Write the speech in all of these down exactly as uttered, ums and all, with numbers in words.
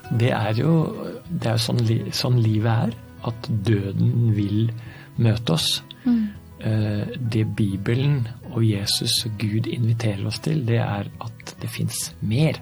det er jo, det er jo sånn, sånn livet er, at døden vil møte oss. Mm. Det Bibelen og Jesus og Gud inviterer oss til, det er at det finnes mer.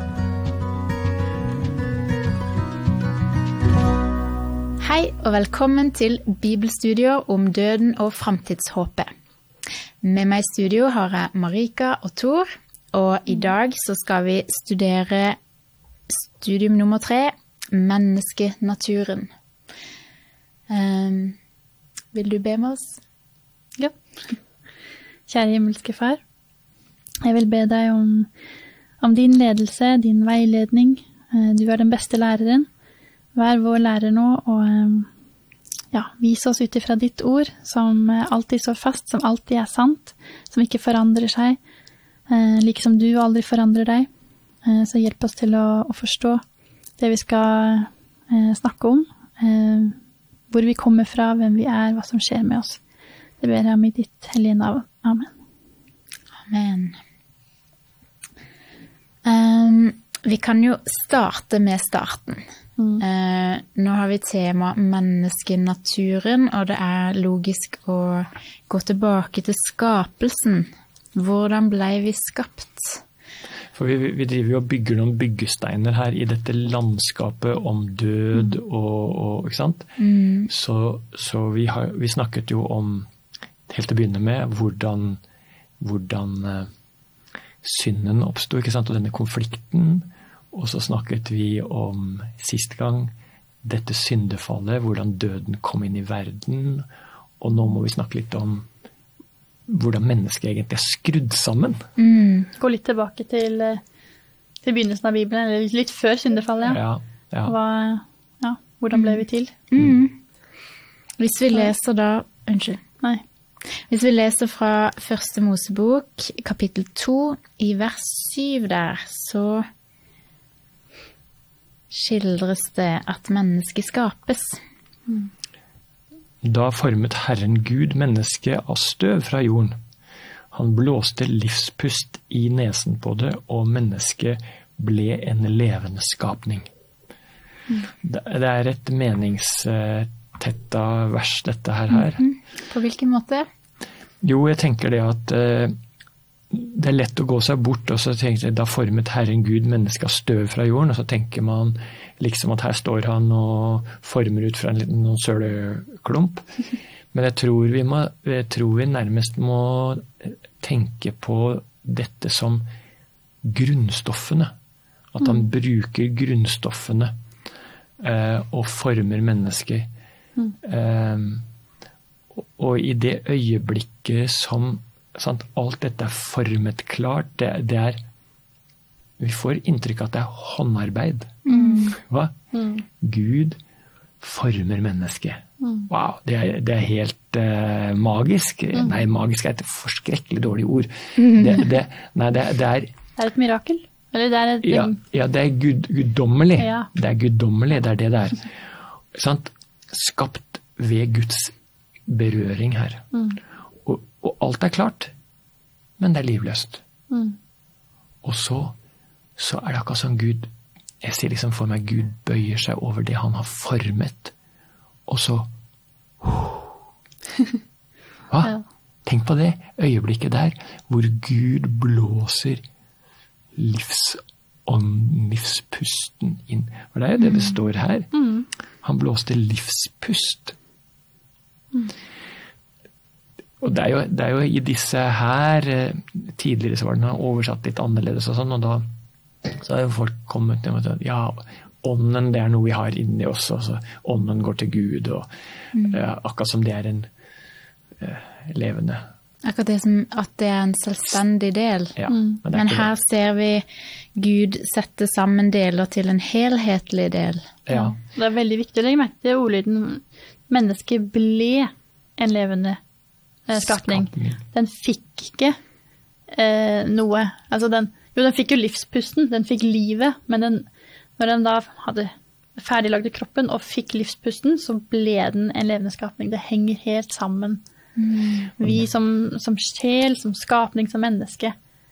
Hei og velkommen til Bibelstudier om døden og fremtidshåpet. Med meg i studio har jeg Marika og Tor, og i dag så skal vi studere studium nummer tre, menneskenaturen. Um, vil du be med oss? Ja. Kjære himmelske far, jeg vil be deg om, om din ledelse, din veiledning. Du er den beste læreren. Vær vår lærer nå, og ja, vis oss ut ifra ditt ord, som alltid står fast, som alltid er sant, som ikke forandrer seg, like som du aldri forandrer deg. Så hjelp oss til å, å forstå det vi skal snakke om, hvor vi kommer fra, hvem vi er, hva som skjer med oss. Det ber jeg om i ditt hellige navn. Amen. Amen. Um, vi kan jo starte med starten. Mm. Uh, nå har vi tema menneskenaturen, og det er logisk å gå tilbake til skapelsen. Hvordan ble vi skapt? For vi, vi driver jo og bygger noen byggesteiner her i dette landskapet om død mm. og, og, ikke sant? Mm. Så, så vi, har, vi snakket jo om, helt til å begynne med, hvordan, hvordan uh, synden oppstod, ikke sant? Og denne konflikten. Og så snakket vi om sist gang dette syndefallet, hvordan døden kom inn i verden, og nå må vi snakke litt om hvordan mennesket egentlig er skrudd sammen. Mm. Gå litt tilbake til, til begynnelsen av Bibelen, eller litt før syndefallet. Ja, ja. Hva, ja, hvordan ble vi til? Mm. Hvis vi leser da, unnskyld. Nei. Hvis vi leser fra første Mosebok, kapittel to, i vers syv der, så skildres det at mennesket skapes. Mm. Da formet Herren Gud mennesket av støv fra jorden. Han blåste livspust i nesen på det, og mennesket ble en levende skapning. Mm. Det er et meningstetta vers, dette her. her. Mm-hmm. På hvilken måte? Jo, jeg tenker det at uh, det er lett å gå seg bort, og så tenker jeg, da formet Herren Gud mennesket av støv fra jorden, og så tenker man liksom at her står han og former ut fra en liten noen søleklump. Men jeg tror, vi må, jeg tror vi nærmest må tenke på dette som grunnstoffene. At han mm. bruker grunnstoffene eh, og former mennesker. Mm. Eh, og, og i det øyeblikket som sant, alt dette er formet klart, det, det er vi får inntrykk av at det er håndarbeid. Mm. Hva? Mm. Gud former mennesket. Mm. Wow, det er, det er helt uh, magisk. Mm. Nei, magisk er et forskrekkelig dårlig ord. Mm. Det, det, nei, det, det er... Det er et mirakel? Eller det er et... Ja, ja det er gud, guddommelig. Ja. Det er guddommelig, det er det det er. Sant? Skapt ved Guds berøring her. Mm. Og, og alt er klart, men det er livløst. Mm. Og så så er det akkurat som Gud, jeg ser liksom for meg, Gud bøyer seg over det han har formet, og så, hva? Ja. Tenk på det øyeblikket der, hvor Gud blåser livsånd, livspusten inn. For det er jo det det står her. Mm. Han blåste livspust. Mm. Og det er, jo, det er jo i disse her, tidligere så var den oversatt litt annerledes og sånn, og da så har jo folk kommet til at ja, ånden det er noe vi har inni oss, og så ånden går til Gud, og mm. uh, akkurat som det er en uh, levende. Akkurat det som at det er en selvstendig del. Ja, mm. Men, men her det. Ser vi Gud sette sammen deler til en helhetlig del. Ja. Det er veldig viktig å legge merke til ordlyden. Mennesket ble en levende uh, skapning. skapning. Den fikk ikke uh, noe. Altså den Jo, den fikk jo livspusten, den fikk livet, men den, når den da hadde ferdiglagde kroppen og fikk livspusten, så ble den en levende skapning. Det henger helt sammen. Mm. Vi som, som sjel, som skapning, som menneske,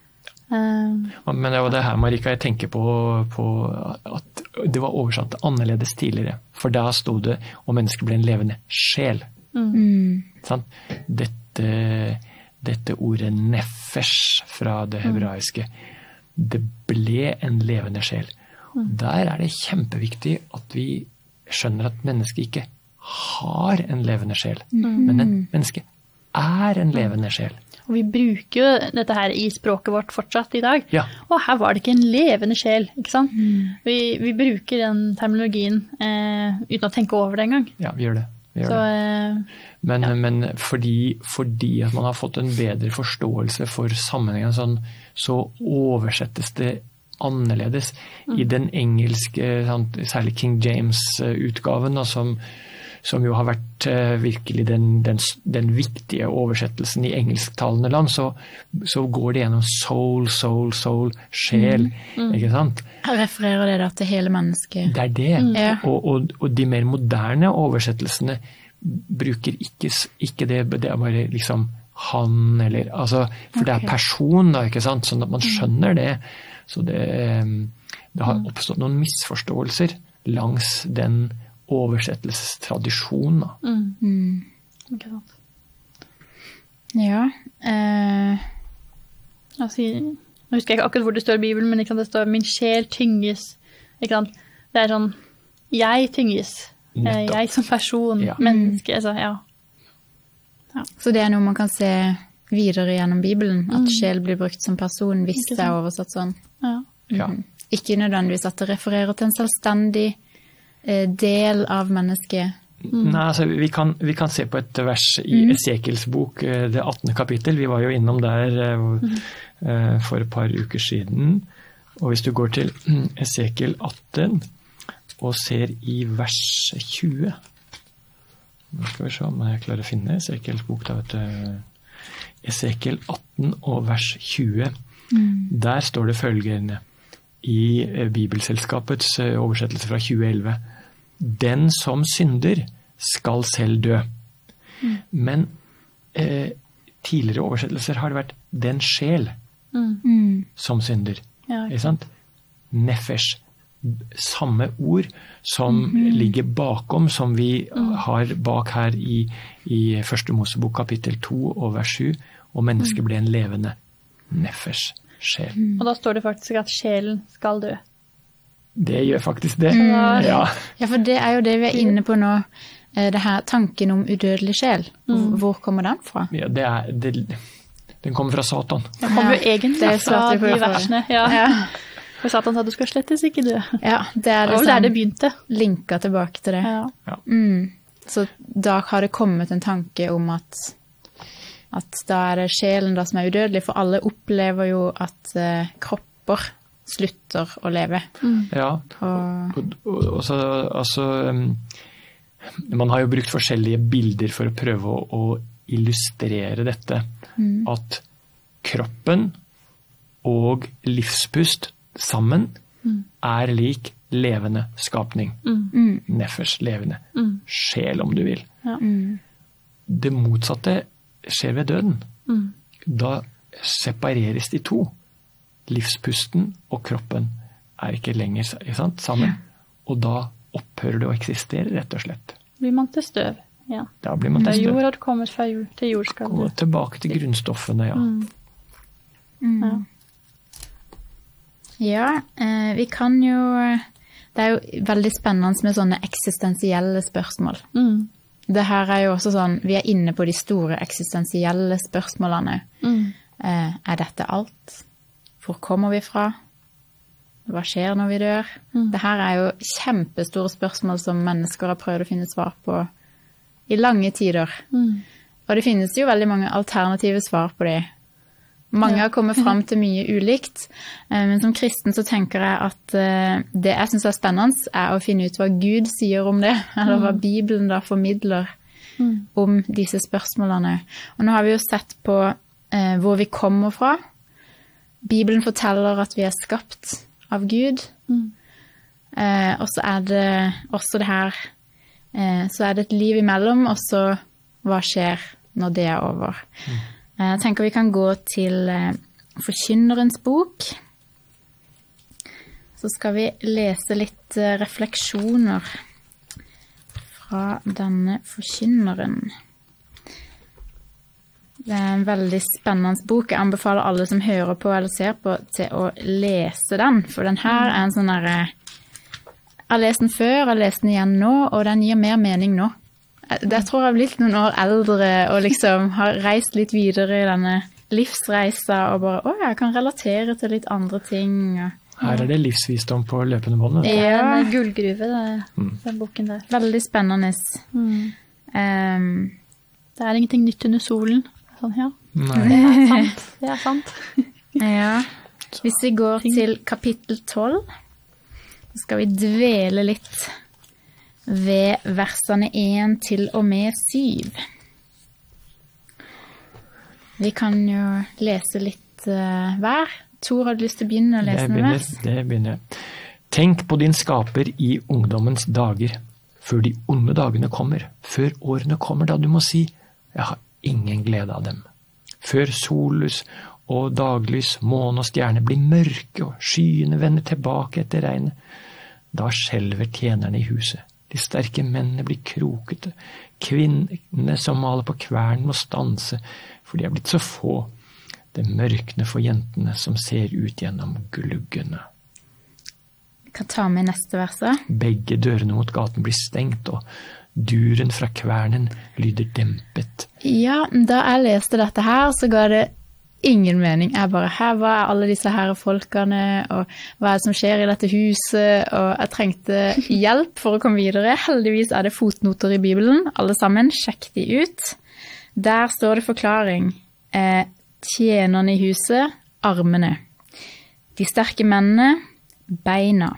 Uh, Men det var det her, Marika, jeg tenker på, på at det var oversatt annerledes tidligere. For da stod det om mennesket ble en levende sjel. Mm. Sant? Dette, dette ordet nefesh fra det hebraiske, det ble en levende sjel. Der er det kjempeviktig at vi skjønner at mennesket ikke har en levende sjel, men en menneske er en levende sjel. Og vi bruker jo dette her i språket vårt fortsatt i dag. Ja. Og her var det ikke en levende sjel, ikke sant? Mm. Vi, vi bruker den terminologien eh, uten å tenke over det engang. Ja, vi gjør det. Vi gjør Så, det. eh, Men, ja. men fordi, fordi at man har fått en bedre forståelse for sammenhengen, sånn, så oversettes det annerledes. Mm. I den engelske, sant, særlig King James-utgaven, da, som som jo har vært uh, virkelig den, den, den viktige oversettelsen i engelsktalende land, så, så går det gjennom soul, soul, soul, sjel, mm. Mm. ikke sant? Jeg refererer det da til hele mennesket. Det er det. Mm. Ja. Og, og, og de mer moderne oversettelsene bruker ikke, ikke det, det er bare liksom han, eller, altså, for okay. Det er person da, ikke sant? Sånn at man skjønner det. Så det, det har oppstått noen misforståelser langs den oversettelsestradisjon. Mm. Mm. Ikke sant. Ja. Eh. Altså, nå husker jeg ikke akkurat hvor det står i Bibelen, men det står min sjel tynges. Ikke sant? Det er sånn, jeg tynges. Nettopp. Jeg som person, ja. Menneske. Altså, ja. Ja. Så det er noe man kan se videre gjennom Bibelen, at mm. sjel blir brukt som person hvis det er oversatt sånn. Ja. Ja. Mm. Ikke nødvendigvis at det refererer til en selvstendig del av mennesket. Mm. Nei, altså, vi kan, vi kan se på et vers i mm. Esekiels bok, det attende kapittel. Vi var jo innom der mm. for et par uker siden. Og hvis du går til Esekiel atten og ser i vers tjue. Nå skal vi se om jeg klarer å finne Esekiels bok. Da, vet du. Esekiel atten og vers tjue. Mm. Der står det følgende i Bibelselskapets oversettelse fra tjue elleve. Den som synder skal selv dø. Mm. Men eh, tidligere oversettelser har det vært den sjel mm. som synder. Ja, ikke sant? Nefesh. Samme ord som mm. ligger bakom, som vi mm. har bak her i, i første Mosebok kapittel to og vers sju, og mennesket ble en levende nefesh. Sjel. Mm. Og da står det faktisk at sjelen skal dø. Det gjør faktisk det. Mm. Ja. Ja, for det er jo det vi er inne på nå. Det her tanken om udødelig sjel. Mm. Hvor kommer den fra? Ja, det er, det, den kommer fra Satan. Den kommer jo egentlig fra de versene. Ja. Ja. For Satan sa du skal slettes ikke dø. Ja, det er det, det der det begynte. Linket tilbake til det. Ja. Ja. Mm. Så da har det kommet en tanke om at at da er det sjelen da som er udødelig, for alle opplever jo at uh, kropper slutter å leve. Mm. Ja, og, og, og, og så, altså, um, man har jo brukt forskjellige bilder for å prøve å, å illustrere dette. Mm. At kroppen og livspust sammen mm. er lik levende skapning. Mm. Nefesh, levende. Mm. Sjel, om du vil. Ja. Mm. Det motsatte skjer ved døden. Mm. Da separeres de to. Livspusten og kroppen er ikke lenger ikke sant, sammen. Ja. Og da opphører det å eksistere, rett og slett. Blir man til støv, ja. Da blir man til støv. Da jord har kommet fra jord til jord skal Gå tilbake til grunnstoffene, ja. Mm. Mm. Ja, ja eh, vi kan jo Det er jo veldig spennende med sånne eksistensielle spørsmål. Mm. Det her er jo også sånn, vi er inne på de store eksistensielle spørsmålene. Mm. Eh, er dette alt? Hvor kommer vi fra? Hva skjer når vi dør? Mm. Dette er jo kjempestore spørsmål som mennesker har prøvd å finne svar på i lange tider. Mm. Og det finnes jo veldig mange alternative svar på det. Mange ja. har kommet frem til mye ulikt, men som kristen så tenker jeg at det jeg synes er spennende er å finne ut hva Gud sier om det, eller hva Bibelen da formidler mm. om disse spørsmålene. Og nå har vi jo sett på eh, hvor vi kommer fra. Bibelen forteller at vi er skapt av Gud, mm. eh, og så er det også det her, eh, så er det et liv imellom, og så hva skjer når det er over. Mm. Jeg tenker vi kan gå til Forkynnerens bok. Så skal vi lese litt refleksjoner fra denne forkynneren. Det er en veldig spennende bok. Jeg anbefaler alle som hører på eller ser på til å lese den, for den her er en sånn der, jeg har lest den før, jeg har lest den igjen nå, og den gir mer mening nå. Jeg tror jeg har blitt noen år eldre og liksom har reist litt videre i denne livsreisa og bare, å, jeg kan relatere til litt andre ting. Her er det livsvisdom på løpende bånd. Det er en gullgruve, det, den boken der. Veldig spennende. Mm. Um, det er ingenting nytt under solen. Sånn, ja. Nei. Det er sant. Det er sant. Ja. Hvis vi går til kapittel tolv, så skal vi dvele litt ved versene én til og med syv. Vi kan jo lese litt uh, hver. Tor, har du lyst til å begynne å lese det med begynner, vers? Det begynner jeg. Tenk på din skaper i ungdommens dager, før de onde dagene kommer, før årene kommer da du må si, jeg har ingen glede av dem. Før sollys og daglys, måne og stjerne blir mørke og skyene vender tilbake etter regnet, da skjelver tjenerne i huset. De sterke mennene blir krokete. Kvinnene som maler på kvern må stanse, for de er blitt så få. Det mørkne for jentene som ser ut gjennom gluggene. Vi kan ta med neste vers. Begge dørene mot gaten blir stengt, og duren fra kvernen lyder dempet. Ja, da jeg leste dette her, så ga det ingen mening. Jeg bare, her var alle disse her folkene, og hva er det som skjer i dette huset, og jeg trengte hjelp for å komme videre. Heldigvis er det fotnoter i Bibelen, alle sammen, sjekk de ut. Der står det forklaring. Eh, tjenerne i huset, armene. De sterke mennene, beina.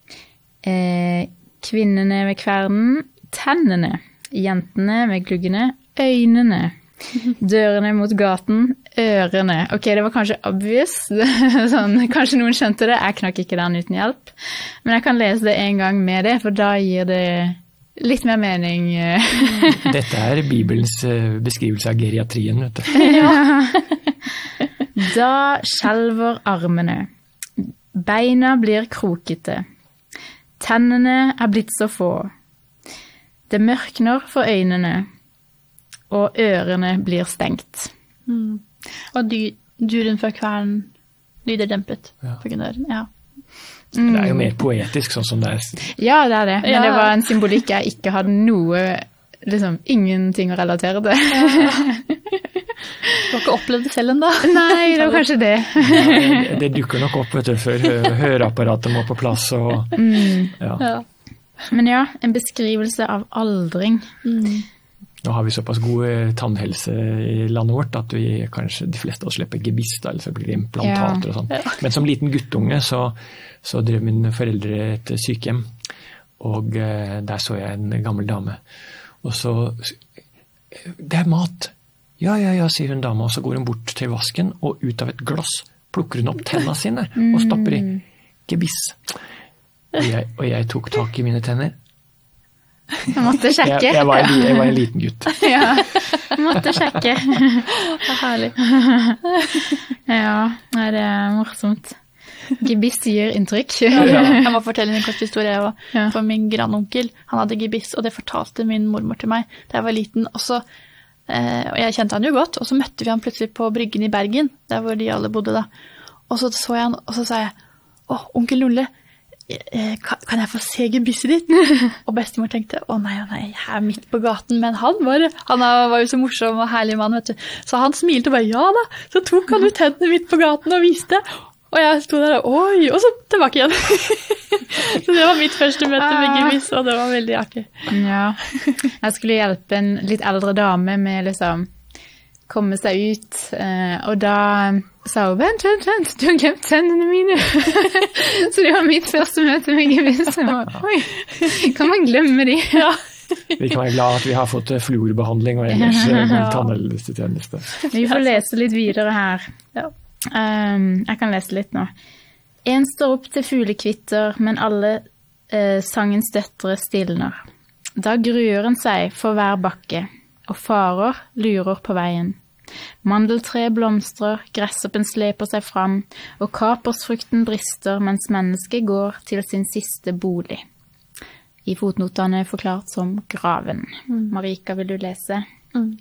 Eh, kvinnene ved kvernen, tennene. Jentene med gluggene, øynene. Dørene mot gaten, ørene. Ok, det var kanskje obvious. Sånn, kanskje noen skjønte det. Jeg knakk ikke den uten hjelp. Men jeg kan lese det en gang med det, for da gir det litt mer mening. Dette er Bibelens beskrivelse av geriatrien, vet du. Ja. Da skjelver armene. Beina blir krokete. Tennene er blitt så få. Det mørkner for øynene. Og ørene blir stengt. Mm. Og dy, duren fra kvernen lyder dempet. Ja. På grunn av den, ja. Mm. Det er jo mer poetisk, sånn som det er. Ja, det er det. Men ja. det var en symbolikk jeg ikke hadde noe, liksom, ingenting å relatere til. Ja. Du har ikke opplevd det selv enda? Nei, det var kanskje det. Ja, det, det dukker nok opp, vet du, før høreapparatet må på plass. Og, mm. ja. Ja. Men ja, en beskrivelse av aldring. Mm. Nå har vi såpass god tannhelse i landet vårt at vi kanskje de fleste av oss slipper gebiss, da, eller så blir det implantater og sånn. Ja. Men som liten guttunge så, så drev mine foreldre et sykehjem, og eh, der så jeg en gammel dame. Og så, det er mat. Ja, ja, ja, sier hun dame, og så går hun bort til vasken, og ut av et glass plukker hun opp tennene sine, og stopper i gebiss. Og jeg, og jeg tok tak i mine tenner. Jeg måtte sjekke. Jeg, jeg, var, en, jeg var en liten gutt. Ja, jeg måtte sjekke. Det er herlig. Ja, nei, det er morsomt. Gebiss gir inntrykk. Ja, jeg må fortelle en kort historie. Ja. For min grandonkel, han hadde gebiss, og det fortalte min mormor til meg da jeg var liten. Og, så, eh, og jeg kjente han jo godt, og så møtte vi han plutselig på Bryggen i Bergen, der hvor de alle bodde da. Og så så jeg han, og så sa jeg, «Åh, onkel Nulle, kan jeg få se gebisset ditt?» Og bestemor tenkte, å nei, å nei, jeg er midt på gaten, men han var, han var jo så morsom og herlig mann, vet du. Så han smilte og bare, ja da, så tok han ut hendene midt på gaten og viste, og jeg stod der, oi, og så tilbake igjen. Så det var mitt første møte med gebiss, og det var veldig artig. Ja, jeg skulle hjelpe en litt eldre dame med liksom komme seg ut, og da sa hun, vent, vent, vent, du har glemt tennene mine. Så det var mitt første møte med gebiss. Oi, kan man glemme de? Ja. Vi kan være glad at vi har fått fluorbehandling og ellers god tannhelsetjeneste. Vi får lese litt videre her. Ja. Um, jeg kan lese litt nå. En står opp til fuglekvitter, men alle uh, sangens døtre stilner. Da gruer en seg for hver bakke, og farer lurer på veien. Mandeltreet blomstrer, gresshoppen sleper seg fram, og kapersfrukten brister mens mennesket går til sin siste bolig. I fotnotene forklart som graven. Mm. Marika, vil du lese? Mm.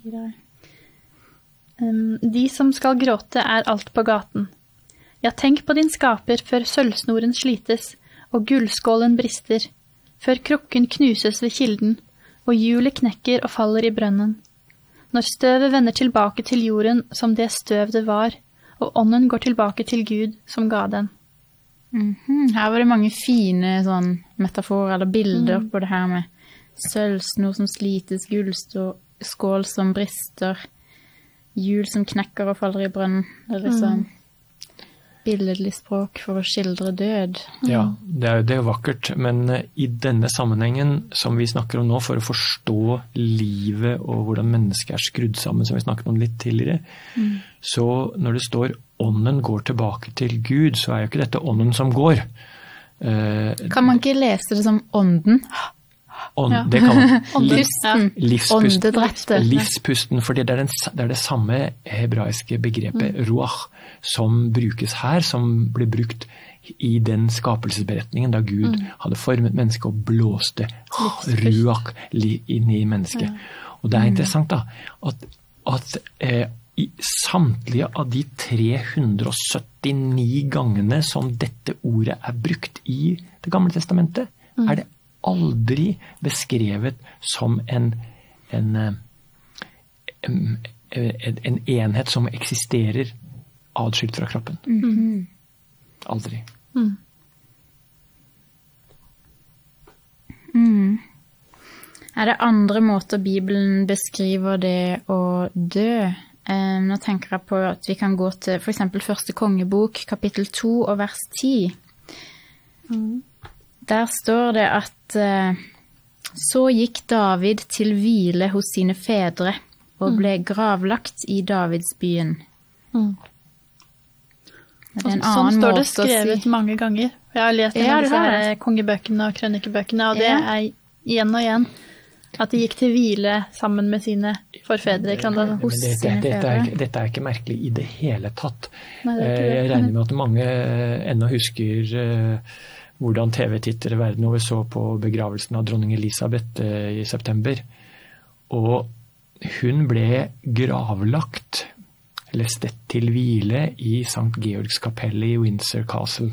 De som skal gråte er alt på gaten. Ja, tenk på din skaper før sølvsnoren slites, og gullskålen brister, før krukken knuses ved kilden, og hjulet knekker og faller i brønnen. Når støvet vender tilbake til jorden som det støv det var, og ånden går tilbake til Gud som ga den. Mm-hmm. Her var det mange fine sånn, metaforer eller bilder mm. på det her med sølvsnor som slites, gullskål som brister, hjul som knekker og faller i brønnen. Det er liksom mm. billedlig språk for å skildre død. Ja, det er, det er jo vakkert, men i denne sammenhengen som vi snakker om nå, for å forstå livet og hvordan mennesket er skrudd sammen, som vi snakket om litt tidligere, mm. så når det står ånden går tilbake til Gud, så er jo ikke dette ånden som går. Uh, kan man ikke lese det som ånden? Ånd, ja. Det kan man. Pusten, livspusten, livspusten, for det er, den, det er det samme hebraiske begrepet mm. ruach, som brukes her, som ble brukt i den skapelsesberetningen da Gud mm. hadde formet mennesket og blåste ruach inn i mennesket. Ja. Og det er interessant da, at, at eh, i samtlige av de tre hundre syttini gangene som dette ordet er brukt i Det gamle testamentet, mm. er det aldri beskrevet som en, en, en, en enhet som eksisterer adskilt fra kroppen. Mm-hmm. Aldri. Mm. Mm. Er det andre måter Bibelen beskriver det å dø? Eh, nå tenker jeg på at vi kan gå til for eksempel første kongebok, kapittel to og vers ti. Mm. Der står det at uh, så gikk David til hvile hos sine fedre og ble gravlagt i Davidsbyen. Mm. Det er en annen sånn står det skrevet si. Mange ganger. Jeg har lest ja, disse her kongebøkene og krønikebøkene, og det ja. er igjen og igjen at de gikk til hvile sammen med sine forfedre. Kan det, hos det, det, dette, er ikke, dette er ikke merkelig i det hele tatt. Nei, det det. Jeg regner med at mange ennå husker uh, hvordan T V-tittere verden over så på begravelsen av dronning Elisabeth uh, i september. Og hun ble gravlagt, eller stett til hvile, i Sankt Georgs kapelle i Windsor Castle.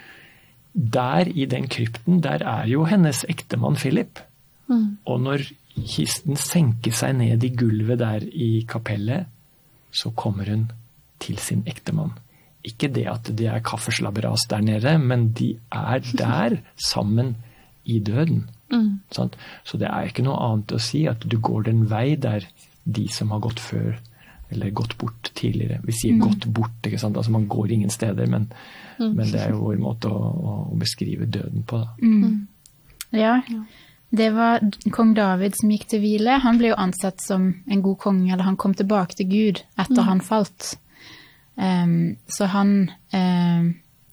Der i den krypten, der er jo hennes ektemann Philip. Mm. Og når kisten senker seg ned i gulvet der i kapellet, så kommer hun til sin ektemann. Ikke det at det er kaffeslabberas der nede, men de er der sammen i døden. Mm. Sant? Så det er ikke noe annet å si at du går den vei der de som har gått før, eller gått bort tidligere. Vi sier mm. gått bort, ikke sant? Altså man går ingen steder, men, mm. men det er jo vår måte å, å beskrive døden på. Da. Mm. Ja, det var kong David som gikk til hvile. Han ble jo ansett som en god konge, eller han kom tilbake til Gud etter mm. han falt. Um, så han um,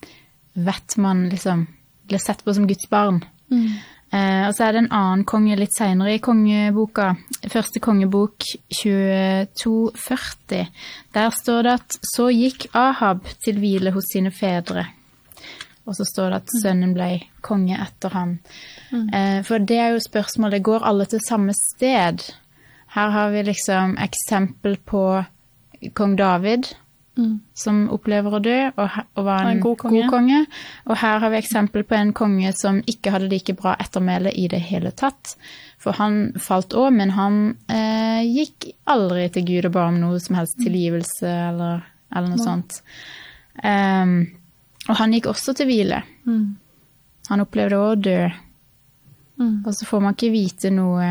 vet man liksom ble sett på som Guds barn. Mm. Uh, og så er det en annen konge litt senere i kongeboka, første kongebok tjueto førti. Der står det at så gikk Ahab til hvile hos sine fedre. Og så står det at sønnen ble konge etter ham. Mm. Uh, for det er jo spørsmålet, går alle til samme sted? Her har vi liksom eksempel på kong David, Mm. som opplever å dø, og, og var en, en god, konge. god konge. Og her har vi eksempel på en konge som ikke hadde like bra ettermæle i det hele tatt. For han falt også, men han eh, gikk aldri til Gud og ba om noe som helst tilgivelse, eller, eller noe mm. sånt. Um, og han gikk også til hvile. Mm. Han opplevde å dø. Mm. Og så får man ikke vite noe.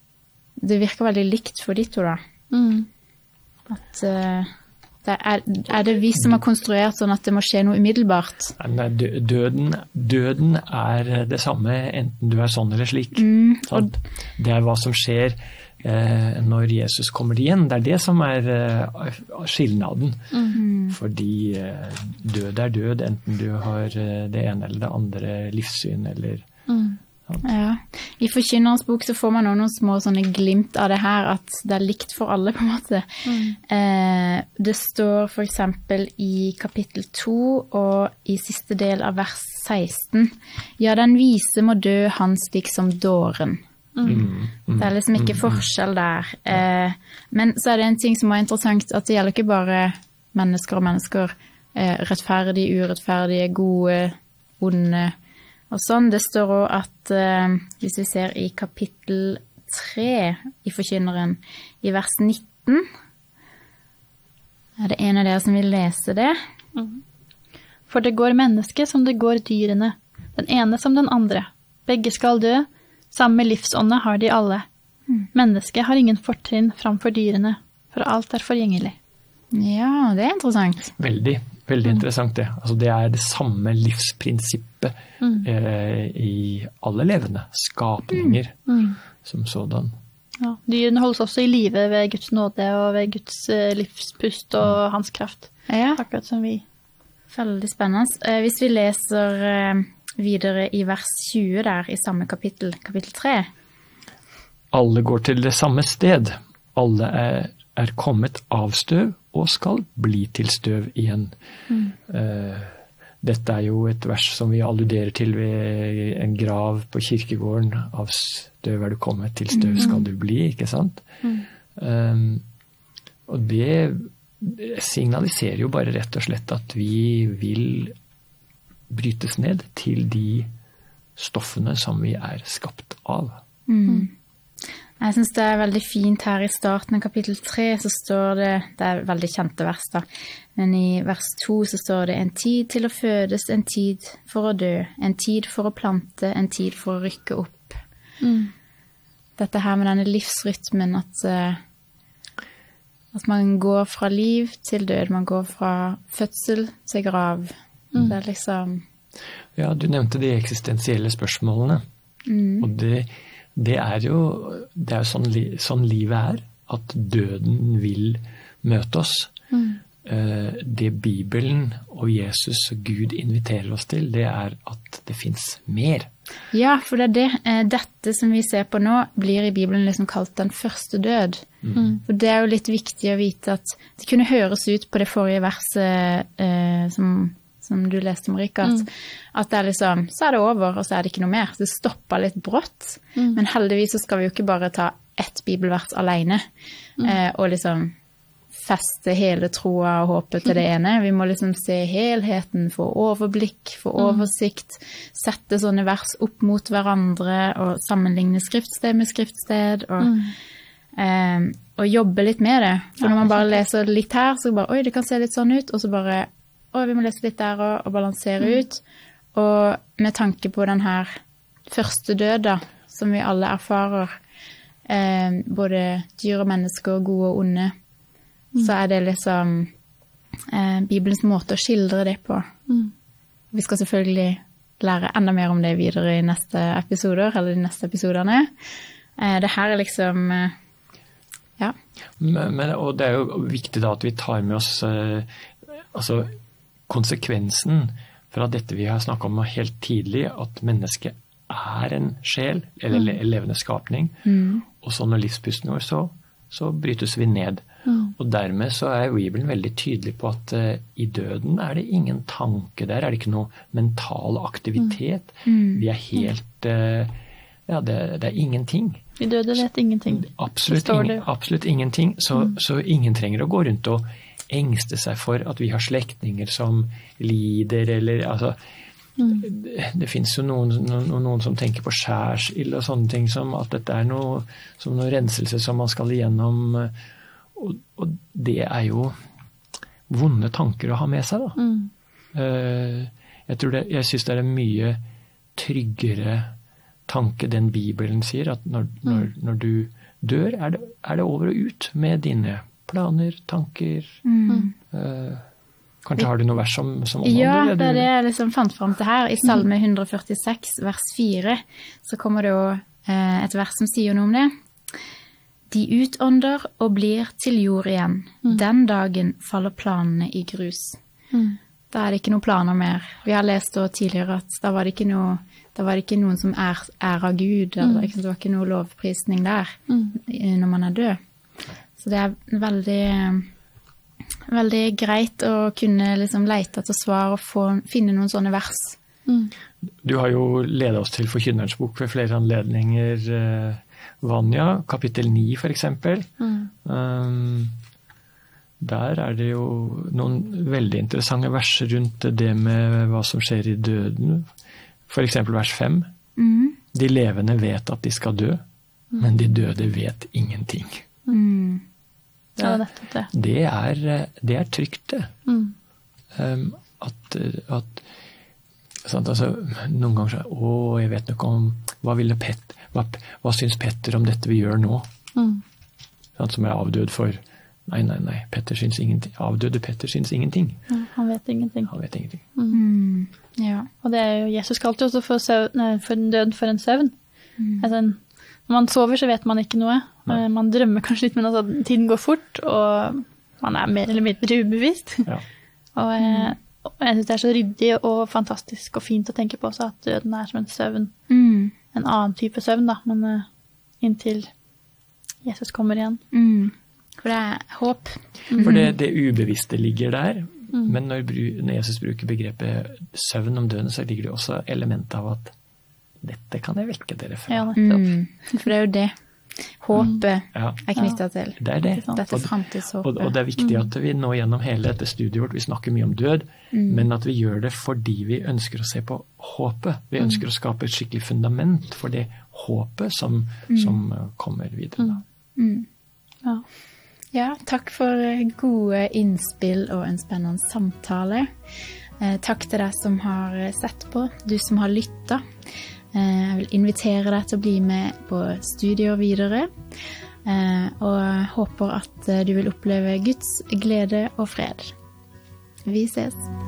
Det virker veldig likt for de to da. Mm. At... Uh, Det er, er det vi som har konstruert sånn at det må skje noe umiddelbart? Nei, døden, døden er det samme, enten du er sånn eller slik. Mm, og... Det er hva som skjer eh, når Jesus kommer igjen. Det er det som er eh, skilnaden. Mm. Fordi eh, død er død, enten du har eh, det ene eller det andre livssyn eller... Mm. Ja. I Forkynnerens bok så får man også noen små sånne glimt av det her, at det er likt for alle på en måte. Mm. Eh, det står for eksempel i kapittel to og i siste del av vers seksten. Ja, den vise må dø han slik som dåren. Mm. Mm. Det er liksom ikke forskjell der. Eh, men så er det en ting som er interessant, at det gjelder ikke bare mennesker og mennesker, eh, rettferdige, urettferdige, gode, onde, og sånn. Det står også at, eh, hvis vi ser i kapittel tre i Forkynneren, i vers nitten, er det en av dere som vil lese det? Mm. For det går menneske som det går dyrene, den ene som den andre. Begge skal dø, samme livsånde har de alle. Mm. Mennesket har ingen fortrinn framfor dyrene, for alt er forgjengelig. Ja, det er interessant. Veldig. Veldig mm. interessant det. Altså det er det samme livsprinsippet mm. eh, i alle levende skapninger mm. Mm. som sådan. Ja, dyrene holdes også i live ved Guds nåde og ved Guds uh, livspust og mm. hans kraft. Ja. Akkurat som vi. Veldig spennende. Eh, hvis vi leser eh, videre i vers tjue der i samme kapittel, kapittel tre. Alle går til det samme sted. Alle er er kommet av støv og skal bli til støv igjen. Mm. Uh, dette er jo et vers som vi alluderer til ved en grav på kirkegården. Av støv er du kommet, til støv skal du bli, ikke sant? Mm. Um, og det signaliserer jo bare rett og slett at vi vil brytes ned til de stoffene som vi er skapt av. Mm. Jeg synes det er veldig fint her i starten av kapittel tre, så står det, det er veldig kjente vers da, men i vers to så står det en tid til å fødes, en tid for å dø, en tid for å plante, en tid for å rykke opp. Mm. Dette her med denne livsrytmen, at, at man går fra liv til død, man går fra fødsel til grav. Mm. Det er liksom... Ja, du nevnte de eksistensielle spørsmålene, mm. og det Det er jo, det er jo sånn, sånn livet er, at døden vil møte oss. Mm. Det Bibelen og Jesus og Gud inviterer oss til, det er at det finnes mer. Ja, for det er det. Dette som vi ser på nå, blir i Bibelen liksom kalt den første død. Mm. For det er jo litt viktig å vite at det kunne høres ut på det forrige verset eh, som... som du leste, Marika, at, mm. at det er liksom, så er det over, og så er det ikke noe mer. Det stopper litt brått, mm. men heldigvis så skal vi jo ikke bare ta ett bibelvers alene, mm. eh, og liksom feste hele troa og håpet til det ene. Vi må liksom se helheten, få overblikk, få oversikt, sette sånne vers opp mot hverandre, og sammenligne skriftsted med skriftsted, og, mm. eh, og jobbe litt med det. For når man bare leser litt her, så bare, oi, det kan se litt sånn ut, og så bare... og vi må lese litt der og, og balansere mm. ut. Og med tanke på den her første død da, som vi alle erfarer, eh, både dyr og mennesker, gode og onde, mm. så er det liksom eh, Bibelens måte å skildre det på. Mm. Vi skal selvfølgelig lære enda mer om det videre i neste episoder, eller de neste episoderne. Eh, det her er liksom... Eh, ja. Men, men, og det er jo viktig da at vi tar med oss... Eh, altså... konsekvensen fra dette vi har snakket om helt tidlig, at mennesket er en sjel, eller mm. levende skapning, mm. og så når livspusten vår, så, så brytes vi ned. Mm. Og dermed så er Bibelen veldig tydelig på at uh, i døden er det ingen tanke der, er det ikke noe mental aktivitet. Mm. Vi er helt, uh, ja, det, det er ingenting. I døde vet ingenting. Absolutt, ingen, absolutt ingenting, så, mm. så ingen trenger å gå rundt og engste seg for at vi har slektninger som lider, eller altså, mm. det, det finnes jo noen, noen, noen som tenker på skjærsild og sånne ting, som at dette er noe, som noe renselse som man skal igjennom, og, og det er jo vonde tanker å ha med seg da. Mm. Uh, jeg tror det, jeg synes det er en mye tryggere tanke den Bibelen sier, at når, mm. når, når du dør, er det, er det over og ut med dine planer, tanker. Mm. Uh, kanskje har du noe vers som, som omhandler? Ja, det er det jeg liksom fant frem til her. I Salme one forty-six, vers fire, så kommer det jo uh, et vers som sier noe om det. De utånder og blir til jord igjen. Mm. Den dagen faller planene i grus. Mm. Da er det ikke noen planer mer. Vi har lest da tidligere at da var det ikke, noe, da var det ikke noen som er, er av Gud, eller mm. det var ikke noe lovprisning der mm. når man er død. Så det er veldig, veldig greit å kunne liksom lete etter svar og få, finne noen sånne vers. Mm. Du har jo ledet oss til Forkynnerens bok ved flere anledninger, Vanja, kapittel ni for eksempel. Mm. Um, Der er det jo noen veldig interessante verser rundt det med hva som skjer i døden. For eksempel vers fem. Mm. De levende vet at de skal dø, mm. men de døde vet ingenting. Mm. Det, ja, det. Det, er, det er trygt, det. Mm. Um, at, at sant, altså, noen ganger så å, jeg vet nok om hva ville Pet, hva, hva syns Petter om dette vi gjør nå? Mm. Sant, som er avdød for Nei, nei, nei, Petter syns ingenting. Avdøde Petter syns ingenting. Ja, han vet ingenting. Han vet ingenting. Mm. Mm. Ja. Og det er jo, Jesus kalte jo også for, søvn, nei, for døden for en søvn. Mm. Altså, når man sover så vet man ikke noe. Nei. Man drømmer kanskje litt, men altså, tiden går fort, og man er mer eller mindre ubevisst. Ja. og, mm. og jeg synes det er så ryddig og fantastisk og fint å tenke på også, at døden er som en søvn. Mm. En annen type søvn da, men uh, inntil Jesus kommer igjen. Mm. For det er håp. Mm-hmm. For det, det ubevisste ligger der, mm. men når, når Jesus bruker begrepet søvn om døden, så ligger det også elementet av at dette kan jeg vekke dere fra. Ja, mm. For det er jo det. Håpet mm. ja. er knyttet til. Det er det. Dette fremtidshåpet. Og, og det er viktig at vi nå gjennom hele dette studiet vårt, vi snakker mye om død, mm. men at vi gjør det fordi vi ønsker å se på håpet. Vi ønsker mm. å skape et skikkelig fundament for det håpet som, mm. som kommer videre. Mm. Mm. Ja. Ja, takk for gode innspill og en spennende samtale. Eh, takk til deg som har sett på, du som har lyttet. Eh, jeg vil invitere deg til å bli med på studier videre, eh, og håper at du vil oppleve Guds glede og fred. Vi ses!